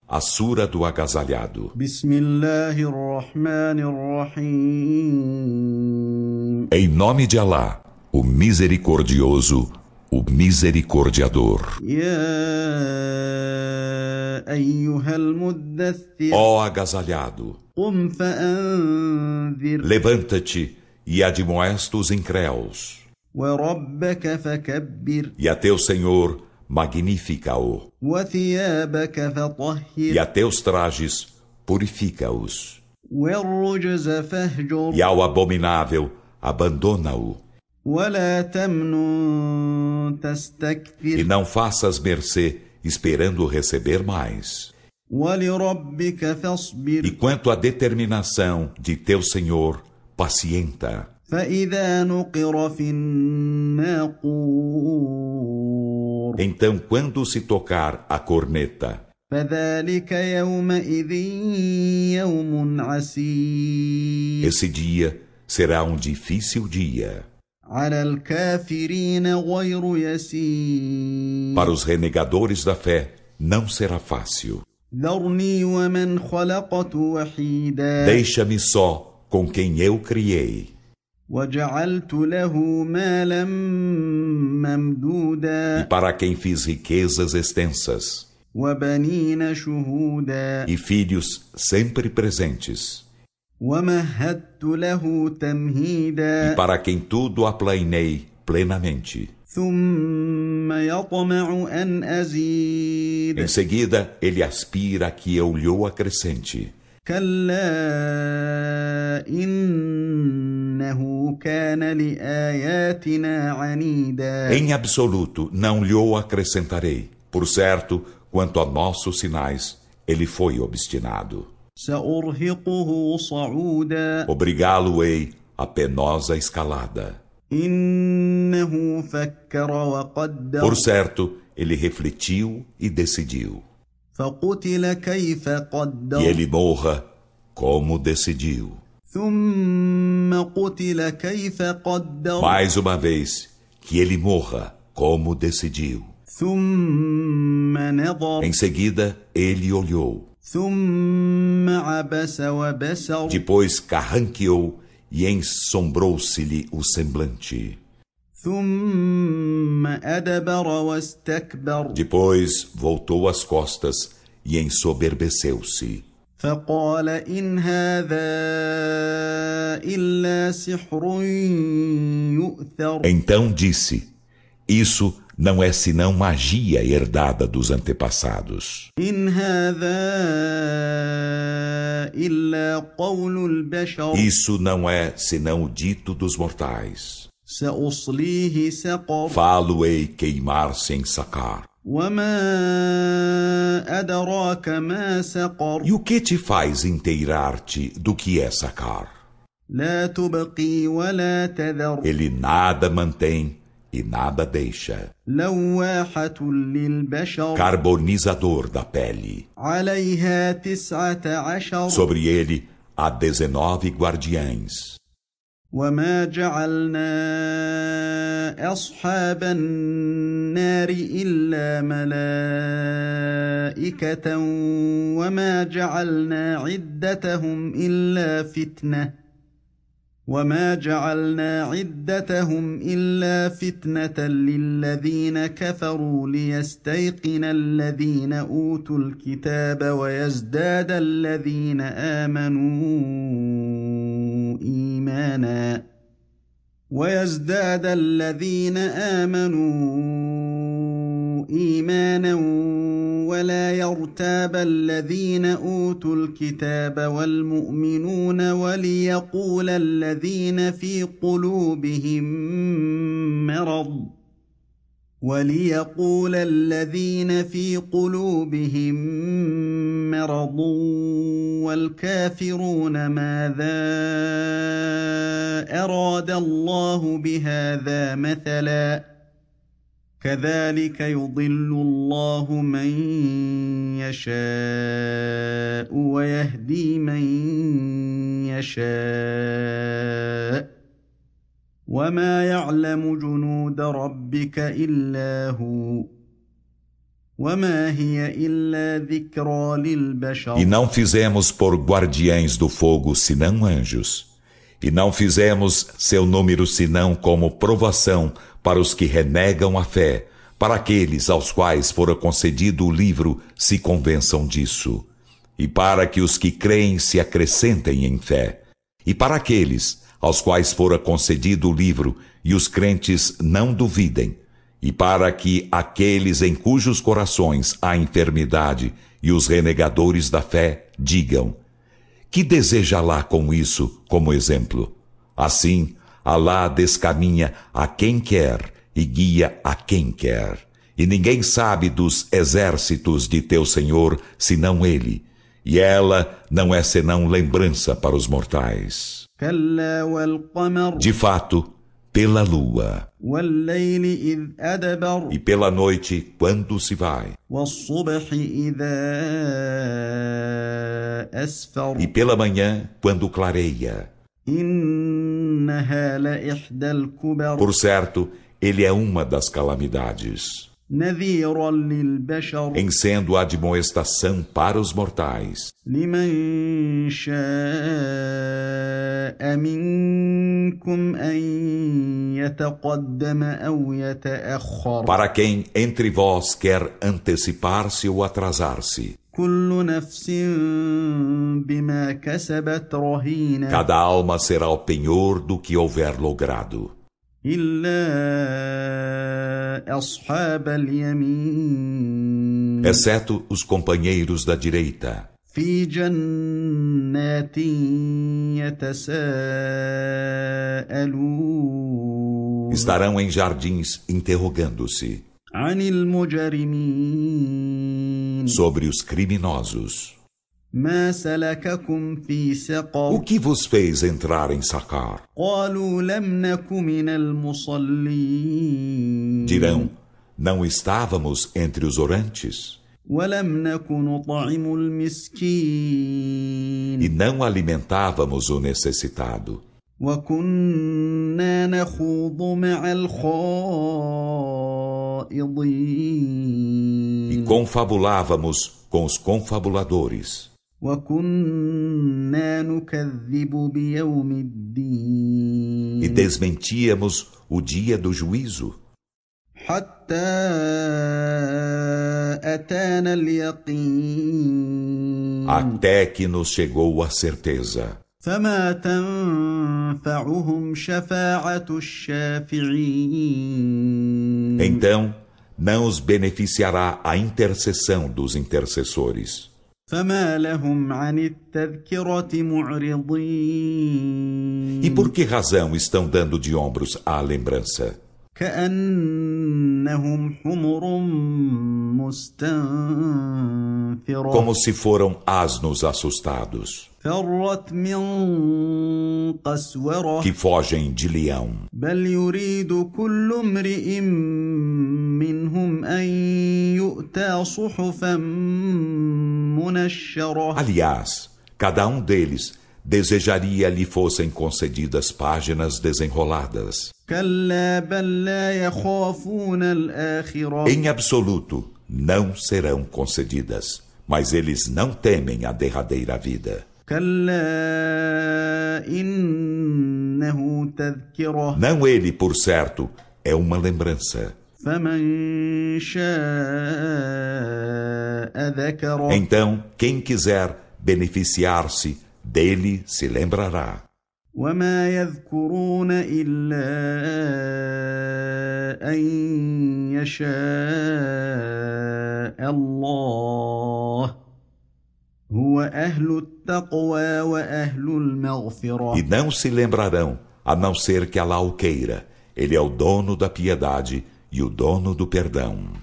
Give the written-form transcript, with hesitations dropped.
a Sura do Agasalhado. Bismillahirrahmanirrahim. Em nome de Alá, o Misericordioso, o Misericordiador. Ya ayyuhal muddaththir. Ó agasalhado, Qum fa'anzir. levanta-te e admoesta os incréus. Wa rabbaka fakabbir. E a teu Senhor, magnifica-o. Wa thiyabaka fatahhir. E a teus trajes, purifica-os. Wa rujza fahjur. E ao abominável, abandona-o. Wa la tamnun tastakthir. E não faças mercê, esperando receber mais. Wa li rabbika fasbir. E quanto à determinação de teu Senhor, pacienta. فإذا نقر في الناقور. Então, quando se tocar a corneta, فذلك يومئذ يوم عسير. esse dia será um difícil dia. على الكافرين غير يسير. Para os renegadores da fé, não será fácil. ذرني ومن خلقت وحيدا. Deixa-me só com quem eu criei. وجعلت له مالا ممدودا. E para quem fiz riquezas extensas. وبنين شهودا. E filhos sempre presentes. ومهدت له تمهيدا. E para quem tudo aplainei plenamente. ثم يطمع أن أزيد. Em seguida, ele aspira que eu lhe acrescente. كلا إنه كان لآياتنا عنيدا. Em absoluto, não lhe acrescentarei. Por certo, quanto a nossos sinais, ele foi obstinado. سأرهقه صعودا. Obrigá-lo-ei a penosa escalada. إنه فكر وقدر. Por certo, ele refletiu e decidiu. فقتل كيف قدر. E ele morra como decidiu. ثم قتل كيف قدر. Mais uma vez, que ele morra como decidiu. ثم نظر. Em seguida, ele olhou. ثم عبس وبسر. Depois carranqueou e ensombrou-se-lhe o semblante. ثم أدبر واستكبر. Depois voltou as costas e ensoberbeceu-se. فقال إن هذا إلا سحر يؤثر. Então disse: isso não é senão magia herdada dos antepassados. إن هذا إلا قول البشر. Isso não é senão o dito dos mortais. سأصليه سقر. Falo-ei queimar-se em sacar. وما أدراك ما سقر. E o que te faz inteirar-te do que é sacar? لا تبقي ولا تذر. Ele nada mantém e nada deixa. لواحة للبشر. Carbonizador da pele. عليها 19. Sobre ele há 19 guardiães. وما جعلنا أصحاب النار إلا ملائكة وما جعلنا عدتهم إلا فتنة للذين كفروا ليستيقن الذين أوتوا الكتاب ويزداد الذين آمنوا إيمانا ولا يرتاب الذين أوتوا الكتاب والمؤمنون وليقول الذين في قلوبهم مرض والكافرون ماذا أراد الله بهذا مثلا كذلك يضل الله من يشاء ويهدي من يشاء وما يعلم جنود ربك إلا هو وما هي إلا ذكرى للبشر E não fizemos por guardiães do fogo senão anjos. E não fizemos seu número senão como provação para os que renegam a fé, para aqueles aos quais fora concedido o livro se convençam disso, e para que os que creem se acrescentem em fé, e para aqueles aos quais fora concedido o livro e os crentes não duvidem, e para que aqueles em cujos corações há enfermidade e os renegadores da fé digam: que deseja Alá com isso como exemplo? Assim, Alá descaminha a quem quer e guia a quem quer. E ninguém sabe dos exércitos de teu Senhor senão Ele, e ela não é senão lembrança para os mortais. كلا والقمر De fato, pela lua والليل إذ أدبر e pela noite quando se vai, والصبح إذا أسفر e pela manhã quando clareia. إنها لإحدى الكبر Por certo, ele é uma das calamidades, نذيرا للبشر em sendo a admoestação para os mortais. لمن شاء منكم أن يتقدم أو يتأخر Para quem entre vós quer antecipar-se ou atrasar-se, كل نفس بما كسبت رهينة cada alma será o penhor do que houver logrado, إلا أصحاب اليمين exceto os companheiros da direita, في جنات يتساءلون estarão em jardins interrogando-se عن المجرمين sobre os criminosos. ما سلككم في O سقر que vos fez entrar em Sacar? قالوا لم نك من المصلين Dirão: não estávamos entre os orantes ولم نك نطعم المسكين e não alimentávamos o necessitado وكنا نخوض مع e الخائضين confabulávamos com os confabuladores وكنا نكذب بيوم e الدين desmentíamos o dia do juízo, حتى أتانا اليقين até que nos chegou a certeza. فما تنفعهم شفاعة الشافعين Então, não os beneficiará a intercessão dos intercessores. فما لهم عن التذكرة معرضين E por que razão estão dando de ombros à lembrança? كأنهم حمر مستنفرة Como se foram asnos assustados, فرت من قسورة que fogem de leão. بل يريد كل امرئ منهم أن يؤتى صحفا منشرة Aliás, cada um deles desejaria lhe fossem concedidas páginas desenroladas. كلا بل لا يخافون الآخرة Em absoluto, não serão concedidas, mas eles não temem a derradeira vida. كلا إنه تذكرة Não ele, por certo, é uma lembrança. فمن شاء ذكره Então, quem quiser beneficiar-se dele se lembrará. وما يذكرون إلا أن يشاء الله هو أهل التقوى وأهل المغفرة E não se lembrarão, a não ser que Alá o queira. Ele é o dono da piedade e o dono do perdão.